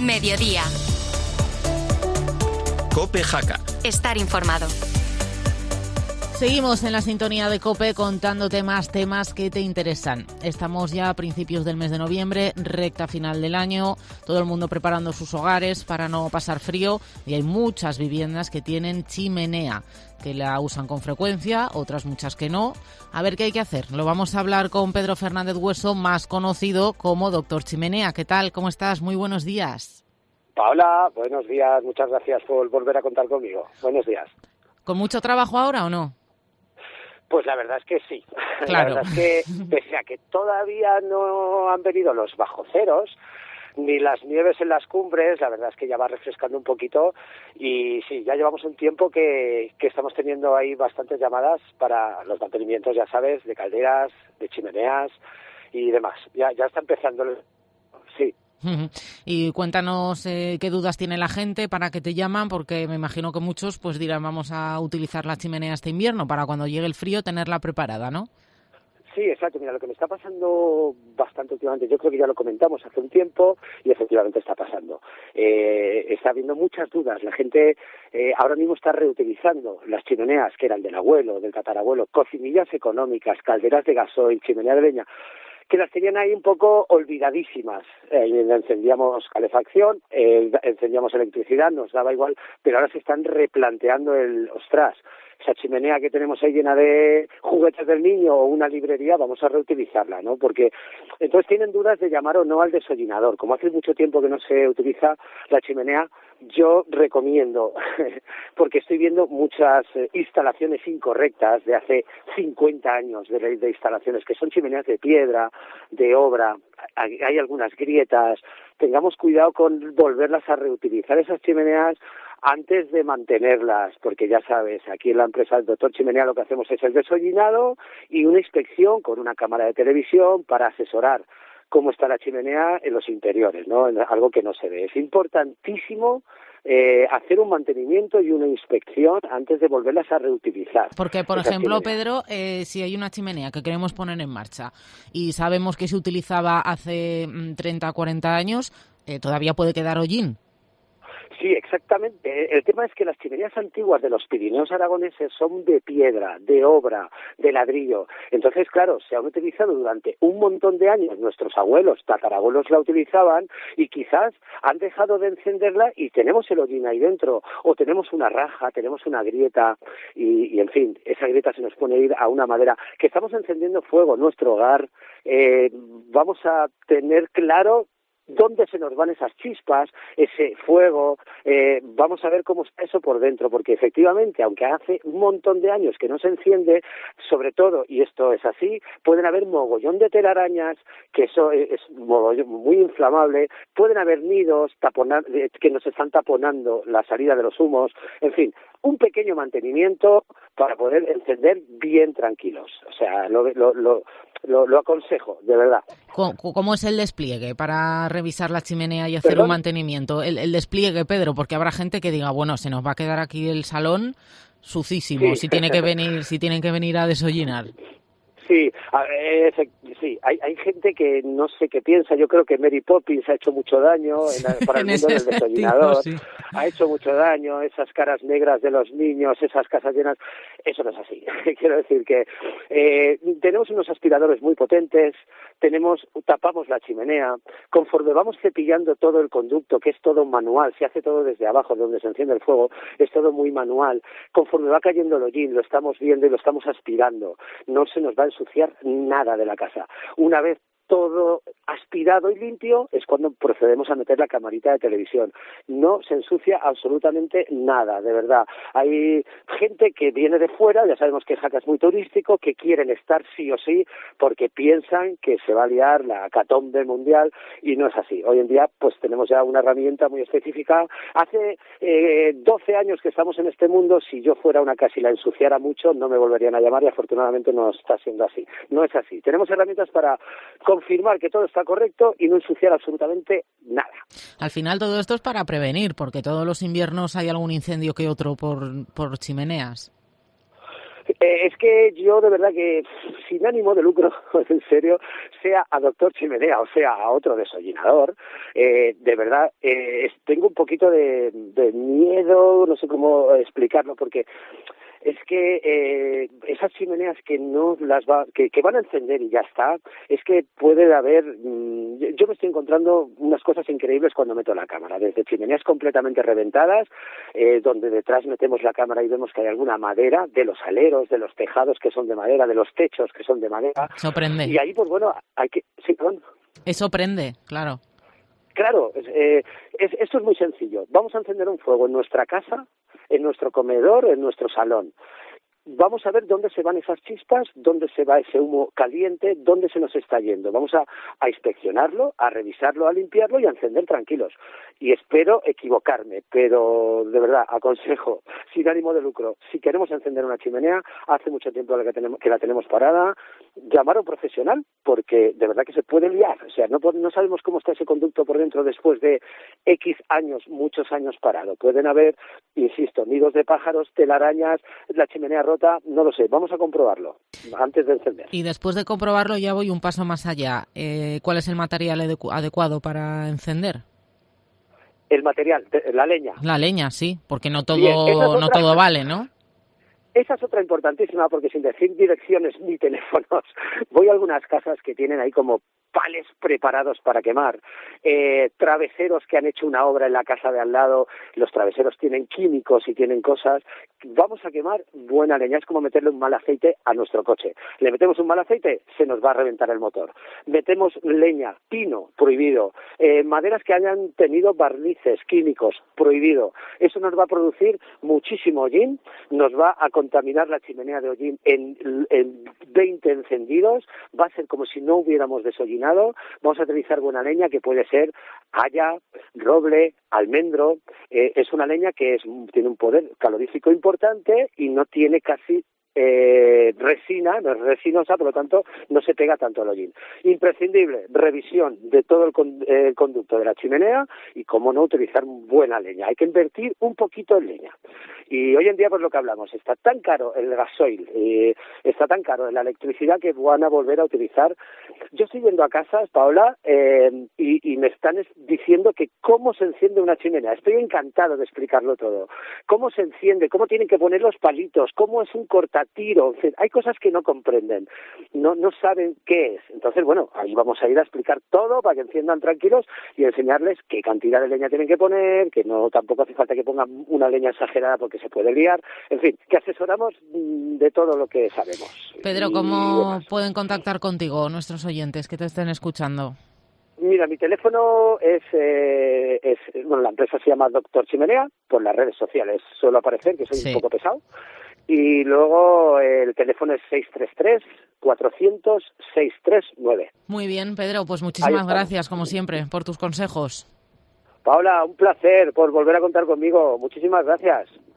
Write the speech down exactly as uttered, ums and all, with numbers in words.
Mediodía. COPE Jaca. Estar informado. Seguimos en la sintonía de COPE contándote más temas que te interesan. Estamos ya a principios del mes de noviembre, recta final del año, todo el mundo preparando sus hogares para no pasar frío y hay muchas viviendas que tienen chimenea, que la usan con frecuencia, otras muchas que no. A ver qué hay que hacer. Lo vamos a hablar con Pedro Fernández Hueso, más conocido como Doctor Chimenea. ¿Qué tal? ¿Cómo estás? Muy buenos días. Paola, buenos días. Muchas gracias por volver a contar conmigo. Buenos días. ¿Con mucho trabajo ahora o no? Pues la verdad es que sí. Claro. La verdad es que, pese a que todavía no han venido los bajoceros, ni las nieves en las cumbres, la verdad es que ya va refrescando un poquito y sí, ya llevamos un tiempo que, que estamos teniendo ahí bastantes llamadas para los mantenimientos, ya sabes, de calderas, de chimeneas y demás. Ya, ya está empezando, el... sí. Y cuéntanos eh, qué dudas tiene la gente, para qué te llaman, porque me imagino que muchos pues dirán vamos a utilizar la chimenea este invierno para cuando llegue el frío tenerla preparada, ¿no? Sí, exacto. Mira, lo que me está pasando bastante últimamente, yo creo que ya lo comentamos hace un tiempo y efectivamente está pasando. Eh, está habiendo muchas dudas. La gente eh, ahora mismo está reutilizando las chimeneas que eran del abuelo, del tatarabuelo, cocinillas económicas, calderas de gasoil, chimenea de leña, que las tenían ahí un poco olvidadísimas. Eh, encendíamos calefacción, eh, encendíamos electricidad, nos daba igual, pero ahora se están replanteando el, ostras, esa chimenea que tenemos ahí llena de juguetes del niño o una librería, vamos a reutilizarla, ¿no? Porque entonces tienen dudas de llamar o no al desollinador. Como hace mucho tiempo que no se utiliza la chimenea, yo recomiendo, porque estoy viendo muchas eh, instalaciones incorrectas de hace cincuenta años de, de instalaciones, que son chimeneas de piedra, de obra, hay, hay algunas grietas. Tengamos cuidado con volverlas a reutilizar esas chimeneas antes de mantenerlas, porque ya sabes, aquí en la empresa del Doctor Chimenea lo que hacemos es el desollinado y una inspección con una cámara de televisión para asesorar cómo está la chimenea en los interiores, ¿no? Algo que no se ve. Es importantísimo eh, hacer un mantenimiento y una inspección antes de volverlas a reutilizar. Porque, por ejemplo, chimeneas. Pedro, eh, si hay una chimenea que queremos poner en marcha y sabemos que se utilizaba hace treinta, cuarenta años, eh, todavía puede quedar hollín. Sí, exactamente. El tema es que las chimeneas antiguas de los Pirineos aragoneses son de piedra, de obra, de ladrillo. Entonces, claro, se han utilizado durante un montón de años. Nuestros abuelos, tatarabuelos la utilizaban y quizás han dejado de encenderla y tenemos el hollín ahí dentro. O tenemos una raja, tenemos una grieta y, y en fin, esa grieta se nos pone a ir a una madera. Que estamos encendiendo fuego en nuestro hogar. Eh, vamos a tener claro dónde se nos van esas chispas, ese fuego, eh, vamos a ver cómo está eso por dentro, porque efectivamente, aunque hace un montón de años que no se enciende, sobre todo, y esto es así, pueden haber mogollón de telarañas, que eso es mogollón, muy inflamable, pueden haber nidos taponar, que nos están taponando la salida de los humos, en fin, un pequeño mantenimiento para poder encender bien tranquilos. O sea, lo, lo, lo, lo, lo aconsejo, de verdad. ¿Cómo es el despliegue para revisar la chimenea y hacer ¿Perdón? un mantenimiento? El, el despliegue, Pedro, porque habrá gente que diga, bueno, se nos va a quedar aquí el salón sucísimo, sí. si tiene que venir, si tienen que venir a desollinar. Sí, a ver, sí, hay, hay gente que no sé qué piensa. Yo creo que Mary Poppins ha hecho mucho daño en la, para el mundo del desollinador. Sí. Ha hecho mucho daño, esas caras negras de los niños, esas casas llenas. Eso no es así. Quiero decir que eh, tenemos unos aspiradores muy potentes, tenemos, tapamos la chimenea. Conforme vamos cepillando todo el conducto, que es todo manual, se hace todo desde abajo, donde se enciende el fuego, es todo muy manual. Conforme va cayendo el hollín, lo estamos viendo y lo estamos aspirando. No se nos va a ensuciar nada de la casa. Una vez todo aspirado y limpio es cuando procedemos a meter la camarita de televisión. No se ensucia absolutamente nada, de verdad. Hay gente que viene de fuera, ya sabemos que Jaca es muy turístico, que quieren estar sí o sí porque piensan que se va a liar la hecatombe mundial y no es así. Hoy en día pues tenemos ya una herramienta muy específica. Hace eh, doce años que estamos en este mundo, si yo fuera una casa y la ensuciara mucho no me volverían a llamar y afortunadamente no está siendo así. No es así. Tenemos herramientas para confirmar que todo está correcto y no ensuciar absolutamente nada. Al final todo esto es para prevenir, porque todos los inviernos hay algún incendio que otro por, por chimeneas. Eh, es que yo de verdad que sin ánimo de lucro, en serio, sea a Doctor Chimenea o sea a otro desollinador, eh, de verdad eh, tengo un poquito de, de miedo, no sé cómo explicarlo, porque es que eh, esas chimeneas que no las va, que, que van a encender y ya está, es que puede haber, mmm, yo me estoy encontrando unas cosas increíbles cuando meto la cámara, desde chimeneas completamente reventadas, eh, donde detrás metemos la cámara y vemos que hay alguna madera, de los aleros, de los tejados que son de madera, de los techos que son de madera. Sorprende. Y ahí, pues bueno, hay que, sí, perdón. Eso prende, claro. Claro, eh, es, esto es muy sencillo. Vamos a encender un fuego en nuestra casa, en nuestro comedor, en nuestro salón. Vamos a ver dónde se van esas chispas, dónde se va ese humo caliente, dónde se nos está yendo. Vamos a, a inspeccionarlo, a revisarlo, a limpiarlo y a encender tranquilos. Y espero equivocarme, pero de verdad, aconsejo, sin ánimo de lucro, si queremos encender una chimenea, hace mucho tiempo que, tenemos, que la tenemos parada, llamar a un profesional, porque de verdad que se puede liar. O sea, no, no sabemos cómo está ese conducto por dentro después de X años, muchos años parado. Pueden haber, insisto, nidos de pájaros, telarañas, la chimenea rota, no lo sé, vamos a comprobarlo antes de encender. Y después de comprobarlo ya voy un paso más allá. Eh, ¿Cuál es el material adecu- adecuado para encender? El material, la leña. La leña, sí, porque no todo, Bien, esa es otra... no todo vale, ¿no? Esa es otra importantísima, porque sin decir direcciones ni teléfonos, voy a algunas casas que tienen ahí como pales preparados para quemar, eh, traveseros que han hecho una obra en la casa de al lado, los traveseros tienen químicos y tienen cosas. Vamos a quemar buena leña, es como meterle un mal aceite a nuestro coche. Le metemos un mal aceite, se nos va a reventar el motor. Metemos leña, pino, prohibido. Eh, maderas que hayan tenido barnices químicos, prohibido. Eso nos va a producir muchísimo hollín, nos va a contaminar la chimenea de hollín en, en veinte encendidos, va a ser como si no hubiéramos desollinado. Vamos a utilizar buena leña que puede ser haya, roble, almendro. Eh, es una leña que es, tiene un poder calorífico importante y no tiene casi eh, resina, no es resinosa, por lo tanto no se pega tanto al hollín. Imprescindible, revisión de todo el, con, eh, el conducto de la chimenea y cómo no utilizar buena leña. Hay que invertir un poquito en leña. Y hoy en día, pues lo que hablamos, está tan caro el gasoil, eh, está tan caro la electricidad que van a volver a utilizar. Yo estoy yendo a casas, Paola, eh, y, y me están diciendo que cómo se enciende una chimenea. Estoy encantado de explicarlo todo. Cómo se enciende, cómo tienen que poner los palitos, cómo es un cortatiro. Hay cosas que no comprenden, no, no saben qué es. Entonces, bueno, ahí vamos a ir a explicar todo para que enciendan tranquilos y enseñarles qué cantidad de leña tienen que poner, que no tampoco hace falta que pongan una leña exagerada porque se puede liar, en fin, que asesoramos de todo lo que sabemos. Pedro, ¿cómo pueden contactar contigo nuestros oyentes que te estén escuchando? Mira, mi teléfono es, eh, es, bueno, la empresa se llama Doctor Chimenea, por las redes sociales suelo aparecer, que soy sí. un poco pesado, y luego el teléfono es seis tres tres, cuatrocientos, seis tres nueve. Muy bien, Pedro, pues muchísimas gracias, como siempre, por tus consejos. Paola, un placer por volver a contar conmigo. Muchísimas gracias.